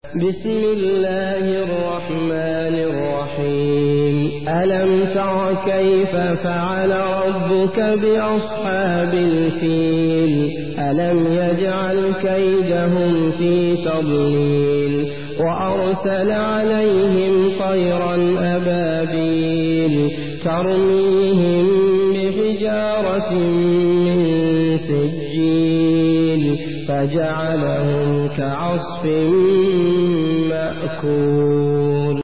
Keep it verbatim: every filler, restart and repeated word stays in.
بسم الله الرحمن الرحيم. ألم تر كيف فعل ربك بأصحاب الفيل؟ ألم يجعل كيدهم في تضليل وأرسل عليهم طيرا أبابيل ترميهم بحجارة من سجيل فجعلهم كعصف مأكول.